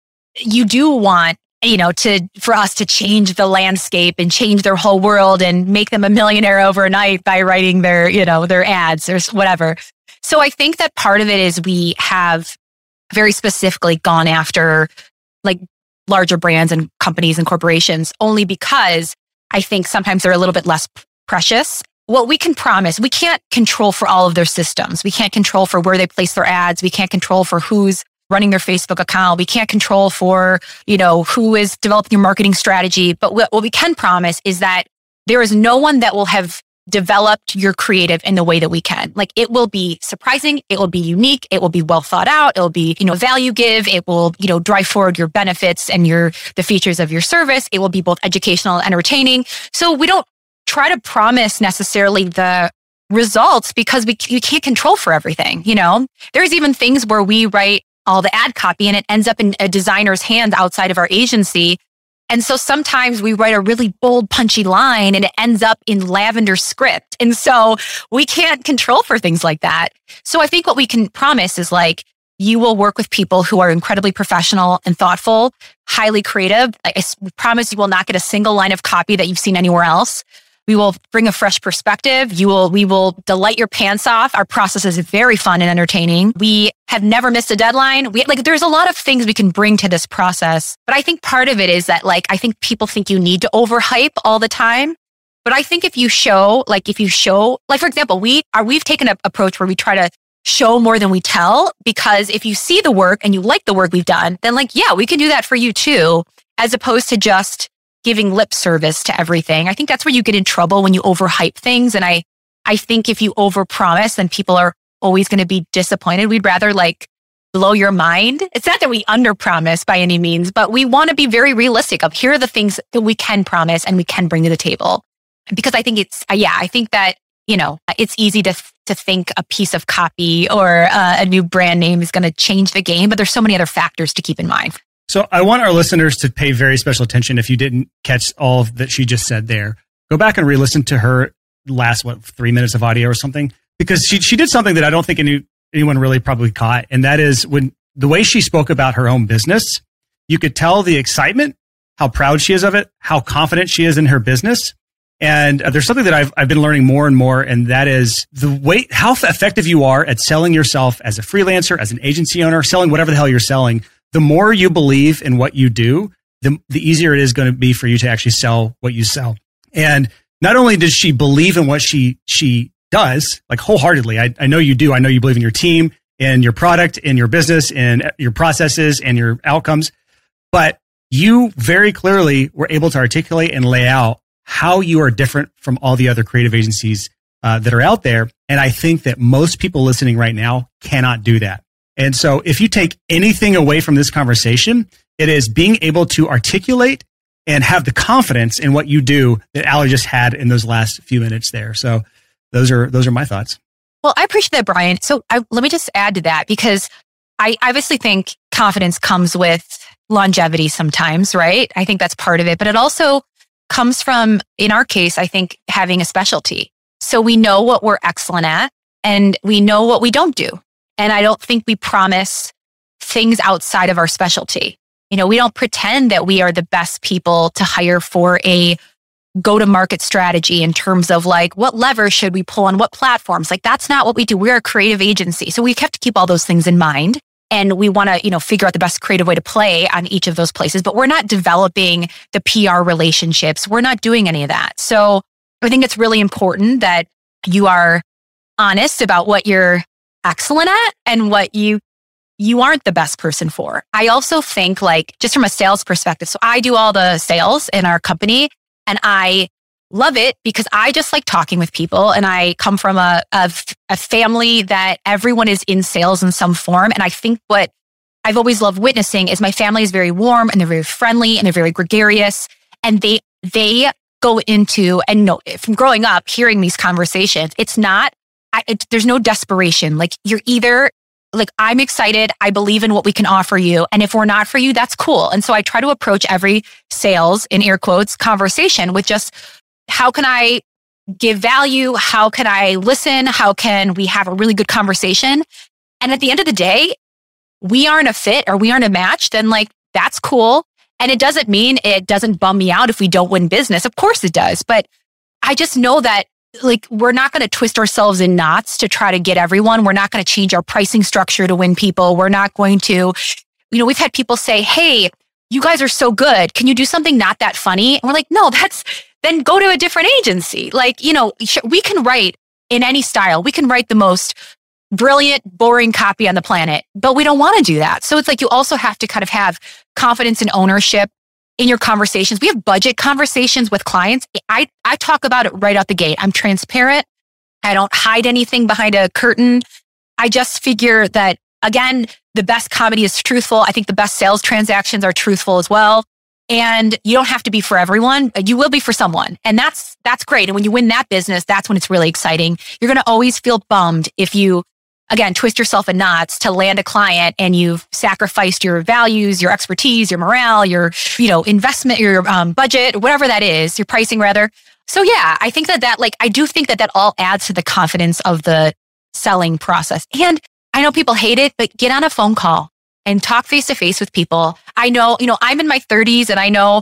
you do want, you know, to for us to change the landscape and change their whole world and make them a millionaire overnight by writing their, you know, their ads or whatever. So I think that part of it is we have very specifically gone after like larger brands and companies and corporations only because I think sometimes they're a little bit less precious. What we can promise, we can't control for all of their systems. We can't control for where they place their ads. We can't control for who's running their Facebook account. We can't control for, you know, who is developing your marketing strategy. But what, what we can promise is that there is no one that will have developed your creative in the way that we can. Like it will be surprising. It will be unique. It will be well thought out. It will be, you know, value give. It will, you know, drive forward your benefits and your, the features of your service. It will be both educational and entertaining. So we don't try to promise necessarily the results because we, you can't control for everything. You know, there's even things where we write all the ad copy and it ends up in a designer's hand outside of our agency. And so sometimes we write a really bold, punchy line and it ends up in lavender script. And so we can't control for things like that. So I think what we can promise is like, you will work with people who are incredibly professional and thoughtful, highly creative. I promise you will not get a single line of copy that you've seen anywhere else. We will bring a fresh perspective. You will, we will delight your pants off. Our process is very fun and entertaining. We have never missed a deadline. We like, there's a lot of things we can bring to this process. But I think part of it is that like, I think people think you need to overhype all the time. But I think if you show, like if you show, like for example, we are, we've taken an approach where we try to show more than we tell, because if you see the work and you like the work we've done, then like, yeah, we can do that for you too, as opposed to just giving lip service to everything. I think that's where you get in trouble when you overhype things. And I, I think if you overpromise, then people are always going to be disappointed. We'd rather like blow your mind. It's not that we underpromise by any means, but we want to be very realistic of here are the things that we can promise and we can bring to the table. Because I think it's, uh, yeah, I think that, you know, it's easy to to think a piece of copy or uh, a new brand name is going to change the game, but there's so many other factors to keep in mind. So I want our listeners to pay very special attention. If you didn't catch all of that she just said there, go back and re-listen to her last, what, three minutes of audio or something, because she she did something that I don't think any, anyone really probably caught. And that is when the way she spoke about her own business, you could tell the excitement, how proud she is of it, how confident she is in her business. And uh, there's something that I've I've been learning more and more, and that is the way, how effective you are at selling yourself as a freelancer, as an agency owner, selling whatever the hell you're selling. The more you believe in what you do, the, the easier it is going to be for you to actually sell what you sell. And not only does she believe in what she she does, like wholeheartedly, I, I know you do. I know you believe in your team, in your product, in your business, in your processes, and your outcomes. But you very clearly were able to articulate and lay out how you are different from all the other creative agencies uh, that are out there. And I think that most people listening right now cannot do that. And so if you take anything away from this conversation, it is being able to articulate and have the confidence in what you do that Allie just had in those last few minutes there. So those are those are my thoughts. Well, I appreciate that, Brian. So I, let me just add to that, because I obviously think confidence comes with longevity sometimes, right? I think that's part of it, but it also comes from, in our case, I think having a specialty. So we know what we're excellent at and we know what we don't do. And I don't think we promise things outside of our specialty. You know, we don't pretend that we are the best people to hire for a go-to-market strategy in terms of like, what levers should we pull on what platforms? Like, that's not what we do. We're a creative agency. So we have to keep all those things in mind. And we want to, you know, figure out the best creative way to play on each of those places. But we're not developing the P R relationships. We're not doing any of that. So I think it's really important that you are honest about what you're excellent at and what you you aren't the best person for. I also think, like, just from a sales perspective, so I do all the sales in our company and I love it because I just like talking with people, and I come from a, a, a family that everyone is in sales in some form. And I think what I've always loved witnessing is my family is very warm and they're very friendly and they're very gregarious, and they they go into, and no, from growing up hearing these conversations, it's not, I, it, there's no desperation. Like, you're either like, I'm excited, I believe in what we can offer you, and if we're not for you, that's cool. And so I try to approach every sales, in air quotes, conversation with just, how can I give value? How can I listen? How can we have a really good conversation? And at the end of the day, we aren't a fit or we aren't a match, then like, that's cool. And it doesn't mean it doesn't bum me out if we don't win business. Of course it does. But I just know that, like, we're not going to twist ourselves in knots to try to get everyone. We're not going to change our pricing structure to win people. We're not going to, you know, we've had people say, hey, you guys are so good. Can you do something not that funny? And we're like, no, that's, then go to a different agency. Like, you know, we can write in any style. We can write the most brilliant, boring copy on the planet, but we don't want to do that. So it's like, you also have to kind of have confidence and ownership in your conversations. We have budget conversations with clients. I, I talk about it right out the gate. I'm transparent. I don't hide anything behind a curtain. I just figure that, again, the best comedy is truthful. I think the best sales transactions are truthful as well. And you don't have to be for everyone. You will be for someone. And that's that's great. And when you win that business, that's when it's really exciting. You're going to always feel bummed if you, again, twist yourself in knots to land a client and you've sacrificed your values, your expertise, your morale, your, you know, investment, your um, budget, whatever that is, your pricing rather. So yeah, I think that that, like, I do think that that all adds to the confidence of the selling process. And I know people hate it, but get on a phone call and talk face to face with people. I know, you know, I'm in my thirties and I know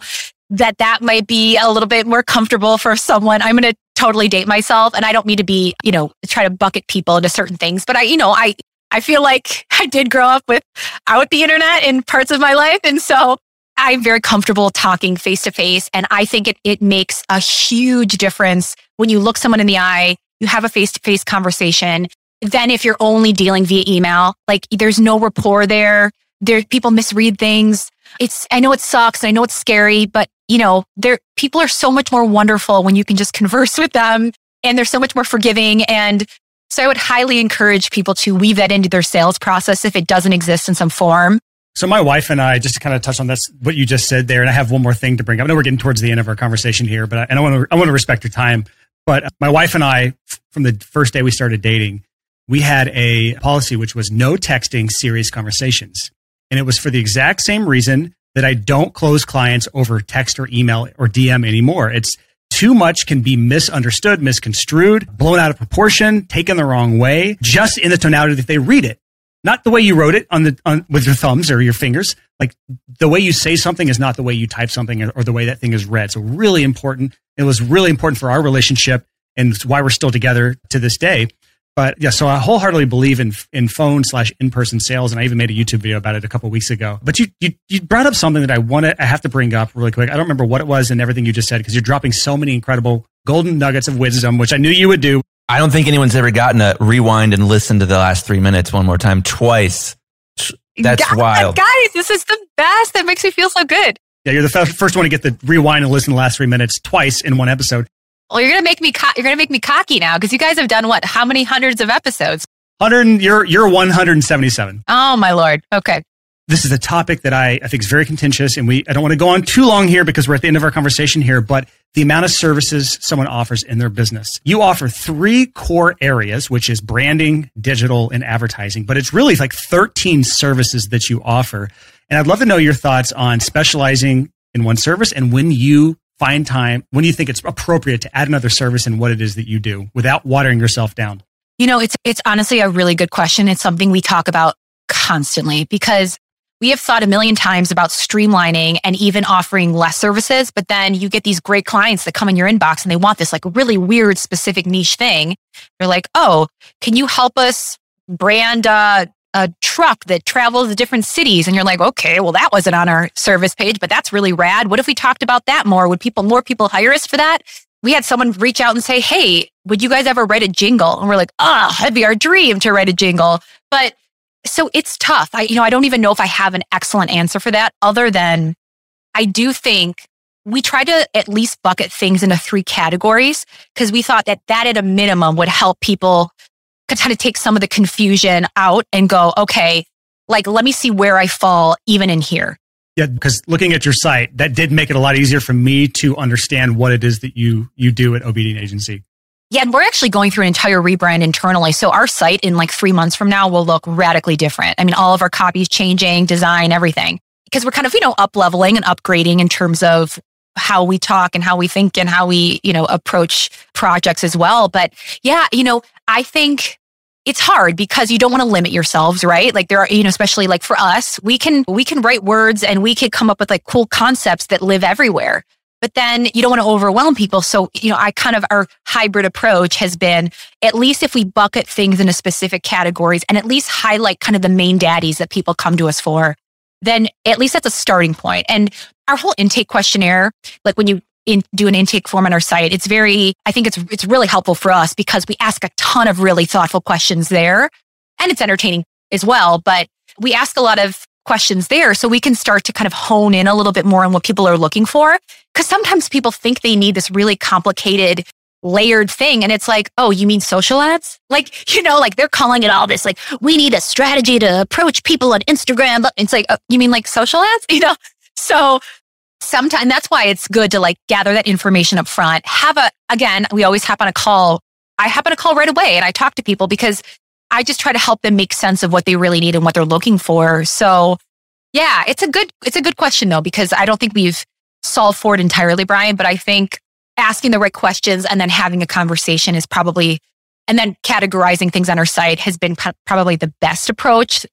that that might be a little bit more comfortable for someone. I'm going to totally date myself, and I don't mean to be, you know, try to bucket people into certain things, but I, you know, I, I feel like I did grow up without the internet in parts of my life. And so I'm very comfortable talking face to face. And I think it, it makes a huge difference when you look someone in the eye, you have a face to face conversation. Then if you're only dealing via email, like there's no rapport there. There, people misread things. It's, I know it sucks and I know it's scary, but you know, there, people are so much more wonderful when you can just converse with them, and they're so much more forgiving. And so I would highly encourage people to weave that into their sales process if it doesn't exist in some form. So my wife and I, just to kind of touch on this, what you just said there, and I have one more thing to bring up. I know we're getting towards the end of our conversation here, but I, and I want to, I want to respect your time. But my wife and I, from the first day we started dating, we had a policy which was no texting serious conversations. And it was for the exact same reason that I don't close clients over text or email or D M anymore. It's too much can be misunderstood, misconstrued, blown out of proportion, taken the wrong way, just in the tonality that they read it. Not the way you wrote it on the on, with your thumbs or your fingers. Like the way you say something is not the way you type something, or, or the way that thing is read. So really important. It was really important for our relationship, and it's why we're still together to this day. But yeah, so I wholeheartedly believe in in phone slash in-person sales, and I even made a YouTube video about it a couple of weeks ago. But you you, you brought up something that I want to I have to bring up really quick. I don't remember what it was and everything you just said, because you're dropping so many incredible golden nuggets of wisdom, which I knew you would do. I don't think anyone's ever gotten to rewind and listen to the last three minutes one more time twice. That's God, wild. Guys, this is the best. That makes me feel so good. Yeah, you're the f- first one to get the rewind and listen to the last three minutes twice in one episode. Well, you're gonna make me co- you're gonna make me cocky now, because you guys have done what? How many hundreds of episodes? one hundred. You're you're one hundred seventy-seven. Oh my Lord. Okay. This is a topic that I, I think is very contentious, and we I don't want to go on too long here because we're at the end of our conversation here. But the amount of services someone offers in their business, you offer three core areas, which is branding, digital, and advertising. But it's really like thirteen services that you offer, and I'd love to know your thoughts on specializing in one service and when you find time, when you think it's appropriate to add another service and what it is that you do without watering yourself down. You know, it's it's honestly a really good question. It's something we talk about constantly, because we have thought a million times about streamlining and even offering less services, but then you get these great clients that come in your inbox and they want this like really weird, specific niche thing. They're like, oh, can you help us brand uh, a truck that travels to different cities? And you're like, okay, well, that wasn't on our service page, but that's really rad. What if we talked about that more? Would people, more people hire us for that? We had someone reach out and say, hey, would you guys ever write a jingle? And we're like, oh, it'd be our dream to write a jingle. But so it's tough. I, you know, I don't even know if I have an excellent answer for that, other than I do think we try to at least bucket things into three categories, because we thought that that at a minimum would help people kind of take some of the confusion out and go, okay, like, let me see where I fall even in here. Yeah, because looking at your site, that did make it a lot easier for me to understand what it is that you you do at Obedient Agency. Yeah, and we're actually going through an entire rebrand internally. So our site in like three months from now will look radically different. I mean, all of our copies changing, design, everything. Because we're kind of, you know, up-leveling and upgrading in terms of how we talk and how we think and how we, you know, approach projects as well. But yeah, you know, I think it's hard because you don't want to limit yourselves, right? Like there are, you know, especially like for us, we can, we can write words and we could come up with like cool concepts that live everywhere. But then you don't want to overwhelm people. So, you know, I kind of, our hybrid approach has been, at least if we bucket things into specific categories and at least highlight kind of the main daddies that people come to us for, then at least that's a starting point. And our whole intake questionnaire, like when you in, do an intake form on our site, it's very, I think it's it's really helpful for us because we ask a ton of really thoughtful questions there, and it's entertaining as well. But we ask a lot of questions there so we can start to kind of hone in a little bit more on what people are looking for. Because sometimes people think they need this really complicated, layered thing. And it's like, oh, you mean social ads? Like, you know, like they're calling it all this, like, we need a strategy to approach people on Instagram. It's like, oh, you mean like social ads? You know? So sometimes that's why it's good to like gather that information up front. Have a, again, we always hop on a call. I hop on a call right away and I talk to people because I just try to help them make sense of what they really need and what they're looking for. So yeah, it's a good, it's a good question though, because I don't think we've solved for it entirely, Brian, but I think asking the right questions and then having a conversation is probably, and then categorizing things on our site has been probably the best approach.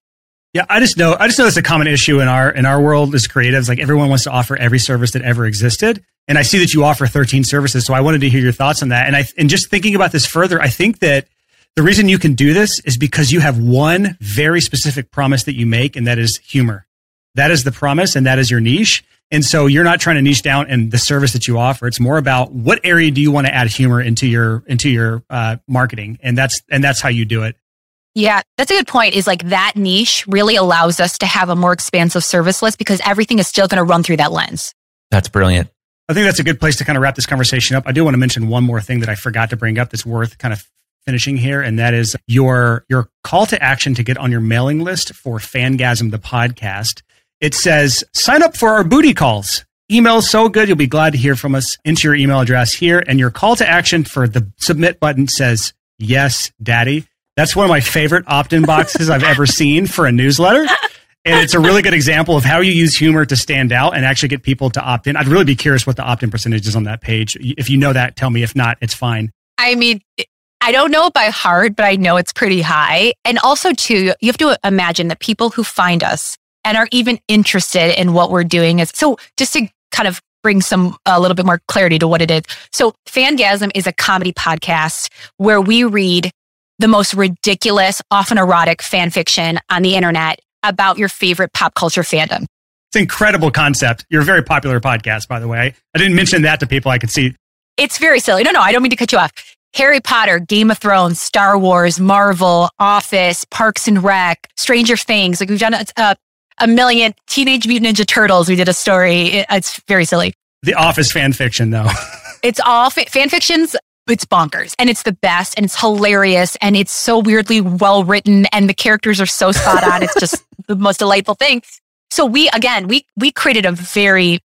Yeah, I just know I just know it's a common issue in our in our world as creatives. Like everyone wants to offer every service that ever existed. And I see that you offer thirteen services. So I wanted to hear your thoughts on that. And I and just thinking about this further, I think that the reason you can do this is because you have one very specific promise that you make, and that is humor. That is the promise, and that is your niche. And so you're not trying to niche down in the service that you offer. It's more about what area do you want to add humor into your into your uh, marketing, and that's and that's how you do it. Yeah, that's a good point. Is like that niche really allows us to have a more expansive service list because everything is still going to run through that lens. That's brilliant. I think that's a good place to kind of wrap this conversation up. I do want to mention one more thing that I forgot to bring up that's worth kind of finishing here, and that is your your call to action to get on your mailing list for Fangasm, the podcast. It says, sign up for our booty calls. Email is so good, you'll be glad to hear from us. Enter your email address here, and your call to action for the submit button says, yes, daddy. That's one of my favorite opt-in boxes I've ever seen for a newsletter. And it's a really good example of how you use humor to stand out and actually get people to opt in. I'd really be curious what the opt-in percentage is on that page. If you know that, tell me. If not, it's fine. I mean, I don't know it by heart, but I know it's pretty high. And also, too, you have to imagine that people who find us and are even interested in what we're doing is, so just to kind of bring some, a little bit more clarity to what it is. So Fangasm is a comedy podcast where we read the most ridiculous, often erotic fan fiction on the internet about your favorite pop culture fandom. It's an incredible concept. You're a very popular podcast, by the way. I didn't mention that to people I could see. It's very silly. No, no, I don't mean to cut you off. Harry Potter, Game of Thrones, Star Wars, Marvel, Office, Parks and Rec, Stranger Things. Like we've done a, a million. Teenage Mutant Ninja Turtles. We did a story. It, it's very silly. The Office fan fiction, though. It's all fa- fan fictions. It's bonkers, and it's the best, and it's hilarious, and it's so weirdly well written, and the characters are so spot on. It's just the most delightful thing. So we, again, we we created a very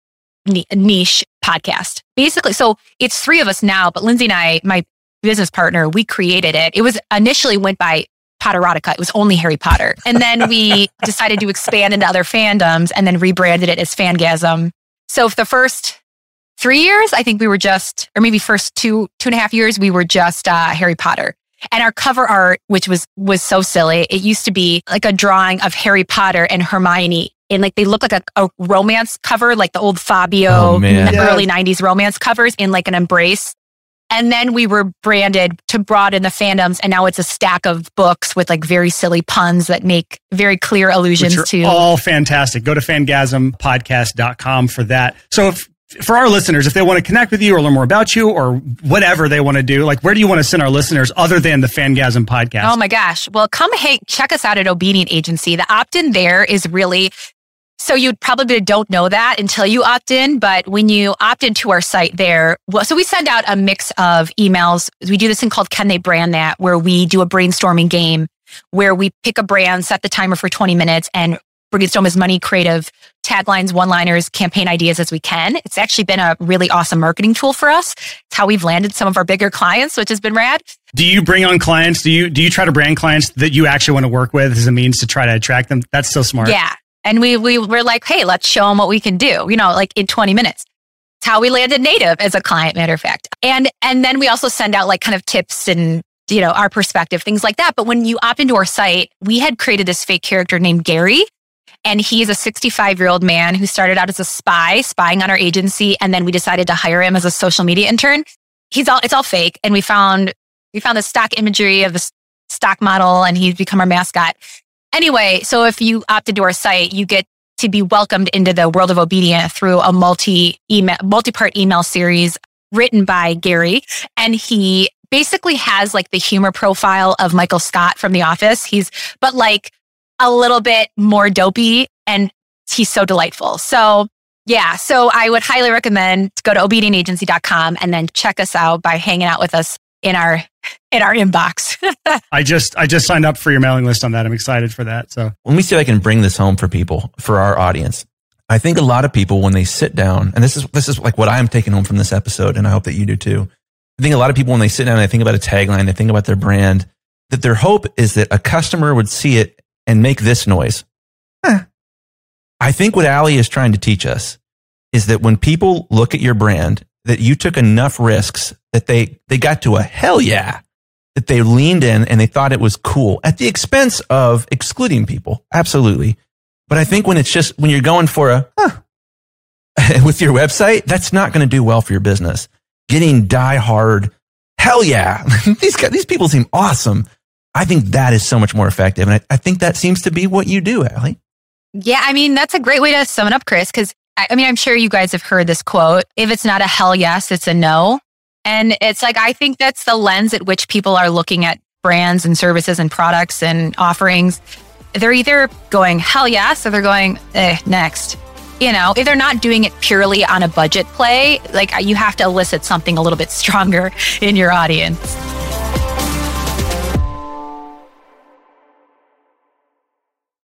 niche podcast, basically. So it's three of us now, but Lindsay and I, my business partner, we created it. It was initially went by Potterotica. It was only Harry Potter, and then we decided to expand into other fandoms, and then rebranded it as Fangasm. So for the first three years, I think we were just, or maybe first two, two and a half years, we were just uh, Harry Potter. And our cover art, which was was so silly, it used to be like a drawing of Harry Potter and Hermione. And like they look like a, a romance cover, like the old Fabio oh, man. early Yes. nineties romance covers in like an embrace. And then we were branded to broaden the fandoms. And now it's a stack of books with like very silly puns that make very clear allusions Which are to all fantastic. Go to fangasm podcast dot com for that. So if, for our listeners, if they want to connect with you or learn more about you or whatever they want to do, like where do you want to send our listeners other than the Fangasm podcast? Oh my gosh. Well, come hey, check us out at Obedient Agency. The opt-in there is really, so you probably don't know that until you opt in, but when you opt into our site there, well, so we send out a mix of emails. We do this thing called Can They Brand That, where we do a brainstorming game where we pick a brand, set the timer for twenty minutes, and brainstorm as many creative taglines, one-liners, campaign ideas as we can. It's actually been a really awesome marketing tool for us. It's how we've landed some of our bigger clients, which has been rad. Do you bring on clients? Do you do you try to brand clients that you actually want to work with as a means to try to attract them? That's so smart. Yeah. And we, we we're like, hey, let's show them what we can do, you know, like in twenty minutes. It's how we landed Native as a client, matter of fact. And and then we also send out like kind of tips and, you know, our perspective, things like that. But when you opt into our site, we had created this fake character named Gary. And he's a sixty-five-year-old man who started out as a spy, spying on our agency. And then we decided to hire him as a social media intern. He's all, it's all fake. And we found, we found the stock imagery of the stock model, and he's become our mascot. Anyway, so if you opt into our site, you get to be welcomed into the world of Obedient through a multi email, multi-part email series written by Gary. And he basically has like the humor profile of Michael Scott from The Office. He's, but like, a little bit more dopey, and he's so delightful. So yeah, so I would highly recommend to go to obedient agency dot com and then check us out by hanging out with us in our in our inbox. I just I just signed up for your mailing list on that. I'm excited for that. So Let me see if I can bring this home for people, for our audience. I think a lot of people, when they sit down, and this is this is like what I'm taking home from this episode, and I hope that you do too. I think a lot of people, when they sit down and they think about a tagline, they think about their brand, that their hope is that a customer would see it and make this noise. Huh. I think what Ali is trying to teach us is that when people look at your brand, that you took enough risks that they, they got to a hell yeah. that they leaned in and they thought it was cool at the expense of excluding people. Absolutely. But I think when it's just, when you're going for a, huh, with your website, that's not going to do well for your business. Getting die hard, hell yeah, these guys, these people seem awesome. I think that is so much more effective. And I, I think that seems to be what you do, Allie. Yeah, I mean, that's a great way to sum it up, Chris, because I, I mean, I'm sure you guys have heard this quote, if it's not a hell yes, it's a no. And it's like, I think that's the lens at which people are looking at brands and services and products and offerings. They're either going hell yes, or they're going, eh, next. You know, if they're not doing it purely on a budget play, like you have to elicit something a little bit stronger in your audience.